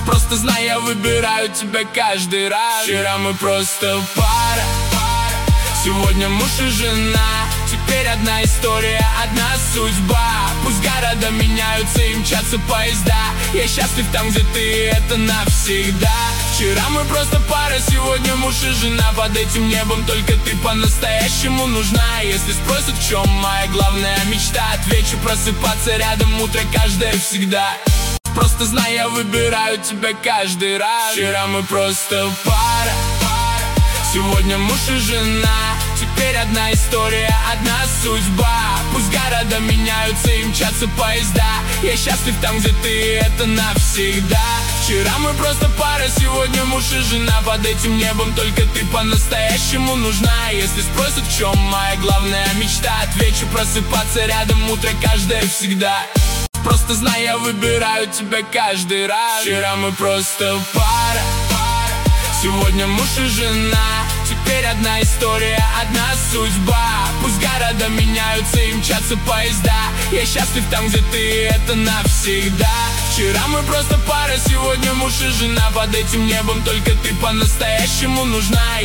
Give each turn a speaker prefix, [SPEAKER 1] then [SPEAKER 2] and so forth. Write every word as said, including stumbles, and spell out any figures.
[SPEAKER 1] Просто знай, я выбираю тебя каждый раз. Вчера мы просто пара, сегодня муж и жена. Теперь одна история, одна судьба. Пусть города меняются и мчатся поезда, я счастлив там, где ты, это навсегда. Вчера мы просто пара, сегодня муж и жена. Под этим небом только ты по-настоящему нужна. Если спросят, в чем моя главная мечта, отвечу: просыпаться рядом утро каждое всегда. Просто знай, я выбираю тебя каждый раз. Вчера мы просто пара, сегодня муж и жена. Теперь одна история, одна судьба. Пусть города меняются и мчатся поезда, я счастлив там, где ты, это навсегда. Вчера мы просто пара, сегодня муж и жена. Под этим небом только ты по-настоящему нужна. Если спросят, в чем моя главная мечта, отвечу: просыпаться рядом утро каждое всегда. Просто знай, я выбираю тебя каждый раз. Вчера мы просто пара, сегодня муж и жена. Теперь одна история, одна судьба. Пусть города меняются и мчатся поезда, я счастлив там, где ты, это навсегда. Вчера мы просто пара, сегодня муж и жена. Под этим небом только ты по-настоящему нужна.